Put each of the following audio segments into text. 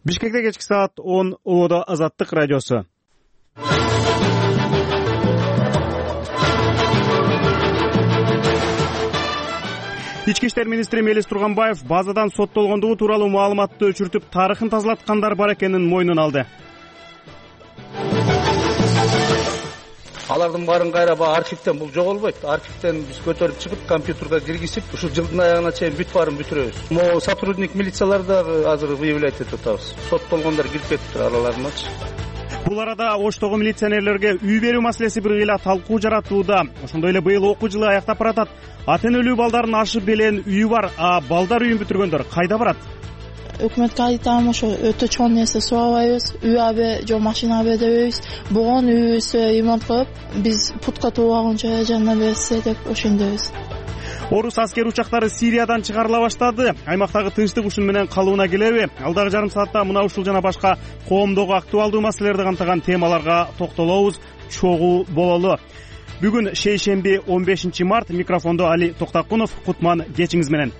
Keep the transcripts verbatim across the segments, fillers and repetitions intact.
Бишкекте кечки саат он Ободо Азаттык радиосу. Ички иштер министри Мелис Турганбаев базадан соттолгондугу тууралуу маалыматты өчүртүп, тарыхын тазалаткандар бар экенин мойнуна алды. Алардын баарын кайра баягы архивден бул жоголбойт. Архивден биз көтөрүп чыгып, компьютерге киргизип, ушул жылдын аягына чейин бүт баарын бүтүрөбүз. Могу сотрудник милициялар дагы азыр выявлять этип атабыз. Соттолгондор кирип кетиптир араларыначы. Бул арада Оштогу милиционерлерге үй берүү маселеси бир кыйла талкуу жаратууда. Ошондой эле быйыл окуу жылы аяктап баратат. Ата энелүү балдарын ашып белен үйү бар, а балдар үйүн бүтүргөндөр кайда барат? Өкмөткө айтам, ошо өтө чоң нерсе сурабайбыз. Үй абе же машина абе дебейбиз. Бугун үйүбүздү ремонт кылып, биз путка туулаганча жана берсе деп ошондойбуз. Орус аскер учактары Сириядан чыгарыла баштады. Аймактагы тынчтык ушун менен калыбына келеби? Алдагы жарым саатта мына ушул жана башка коомдогу актуалдуу маселелерди камтыган темаларга токтолобуз. Чогуу бололу. Бүгүн шейшемби он бешинчи март. Микрофондо Али Токтакунов. Кутман кечиңиз менен.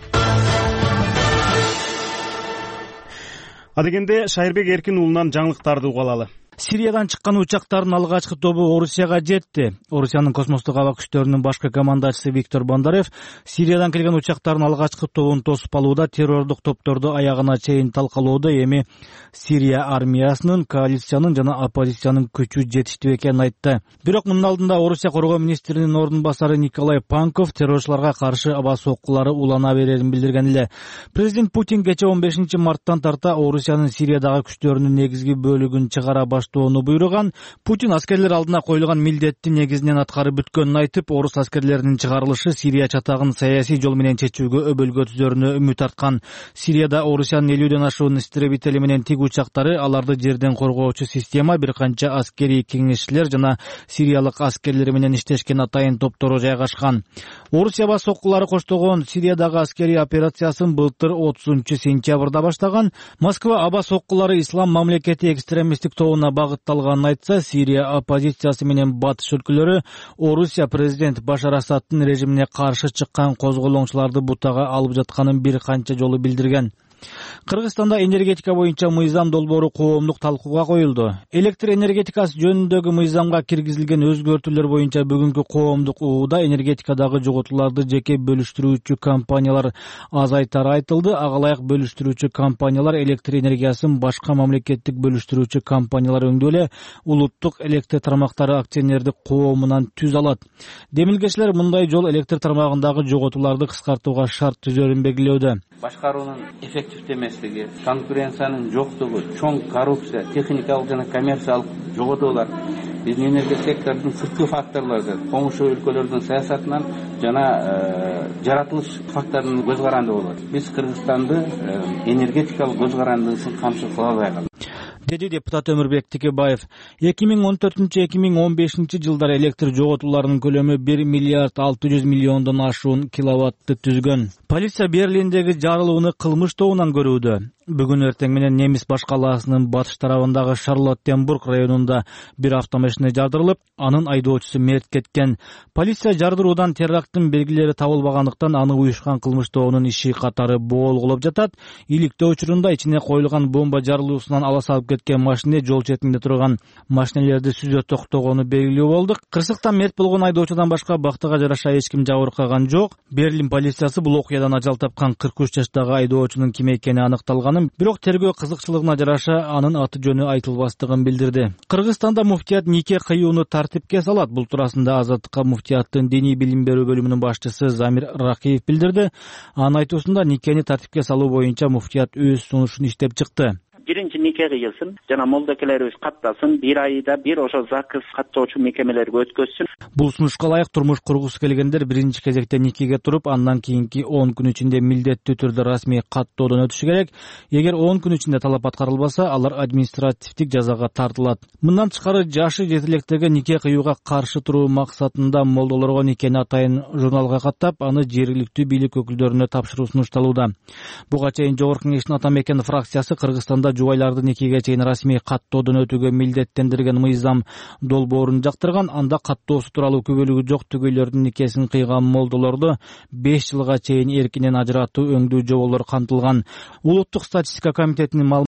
Адегенде Шайырбек Эркин уулунан жаңылыктарды угалалы. Сириядан чыккан учактардын алгачкы тобу Орусияга жетти. Орусиянын космостук аба күчтөрүнүн башкы командачысы Виктор Бондарев Сириядан келген учактардын алгачкы тобун тосуп алууда террордук топторду аягына чейин талкалоодо эми Сирия армиясынын, коалициянын жана оппозициянын күчү жетиштүү экенин айтты. Бирок мунун алдында Орусия коргоо министринин ордун басары Николай Панков террорчуларга каршы аба соккулары улана берерин билдирген эле. Президент Путин кечээ он бешинчи марттан тарта Орусиянын Сириядагы күчтөрүнүн негизги бөлүгүн чыгара баштоону буйруган. Путин аскерлер алдына коюлган милдетти негизинен аткарып бүткөнүн айтып, орус аскерлеринин чыгарылышы Сирия чатагын саясий жол менен чечүүгө өбөлгө түзөрүнө үмүт арткан. Сирияда Орусиянын элүүдөн ашуун истребители менен тиг учактары, аларды жерден коргоочу система, бир канча аскерий кеңешчилер жана сириялык аскерлер менен иштешкен атайын топтору жайгашкан. Орусия аба соккулары коштогон Сириядагы аскерий операциясын былтыр отузунчу сентябрда баштаган. Москва аба соккулары ислам мамлекети экстремисттик тобуна багытталганын айтса, Сирия оппозициясы менен батыш өлкөлөрү Орусия президент Башар Асадтын режимине каршы чыккан козголоңчуларды бутага алып жатканын бир канча жолу билдирген. Кыргызстанда энергетика боюнча мыйзам долбоору коомдук талкууга коюлду. Электр энергетикасы жөнүндөгү мыйзамга киргизилген өзгөртүүлөр боюнча бүгүнкү коомдук угууда энергетикадагы жоготууларды жеке бөлүштүрүүчү компаниялар азайтары айтылды. Ага ылайык бөлүштүрүүчү компаниялар электр энергиясын башка мамлекеттик бөлүштүрүүчү компаниялар өңдүү эле улуттук электр тармактары акционердик коомунан түз алат. Демилгечилер мындай жол электр тармагындагы жоготууларды кыскартууга шарт түзөрүн белгилөөдө. Башкаруунун эффективдүү эмеслиги, конкуренциянын жоктугу, чоң коррупция, техникалык жана коммерциялык жоготуулар биздин энергия секторунун сырткы факторлору, комушу өлкөлөрдүн саясатынан жана жаратылыш факторунун көз каранды болот. Биз Кыргызстанды энергетикалык көз карандысын камсыз кыла албайбыз, деди депутат Өмүрбек Текебаев. эки миң он төртүнчү эки миң он бешинчи жылдары электр жоготууларынын көлөмү бир миллиард алты жүз миллиондон ашуун киловаттты түзгөн. Полиция Берлиндеги жарылууну кылмыш тобунан көрүүдө. Бүгүн эртең менен Немис баш калаасынын батыш тарабындагы Шарлоттенбург районунда бир автомашина жардырылып, анын айдоочусу мерт кеткен. Полиция жардыруудан теракттын белгилери табылбагандыктан аны уюшкан кылмыш тобунун иши катары болгулоп жатат. Иликтөө учурунда ичине коюлган бомба жарылуусунан ала салып кеткен машина жол четинде турган машинелерди сүзө токтогону белгилүү болду. Кырсыктан мерт болгон айдоочудан башка бактыга жараша эч ким жабыркаган жок. Берлин полициясы бул окуядан ажал тапкан кырк үч жаштагы айдоочунун ким экени аныкталган. Бирок тергөө кызыкчылыгына жараша анын аты жөнү айтылбастыгын билдирди. Кыргызстанда муфтият нике кыюуну тартипке салат. Бул туурасында Азаттыкка муфтияттын диний билим берүү бөлүмүнүн башчысы Замир Ракиев билдирди. Анын айтуусунда никени тартипке салуу боюнча муфтият өз сунушун иштеп чыкты. Биринчи нике кыйылсын, жана молдокелерибиз каттасын, бир айда бир ошо закыз каттоочу мекемелерге өткөзсүн. Бул сунушка ылайык турмуш кургусу келгендер биринчи кезекте никеге туруп, андан кийинки он күн ичинде милдеттүү түрдө расмий каттоодон өтүшү керек. Эгер он күн ичинде талап аткарылбаса, алар административдик жазага тартылат. Мындан тышкары жашы жетилектерге нике кыюуга каршы туруу максатында молдолорго никени атайын журналга каттап, аны жергиликтүү бийлик өкүлдөрүнө тапшыруу сунушталууда. Буга чейин Жогорку Кеңештин ата мекен фракциясы Кыргызстанда жубайларды никеге чейин расмий каттоодон өтүүгө милдеттендирген мыйзам долбоорун жактырган. Анда каттоосу тууралуу күбөлүгү жок түгөйлөрдүн никесин кыйган молдолорду беш жылга чейин эркинен ажыратуу, өңдүү жоболор камтылган. Улуттук статистика комитетинин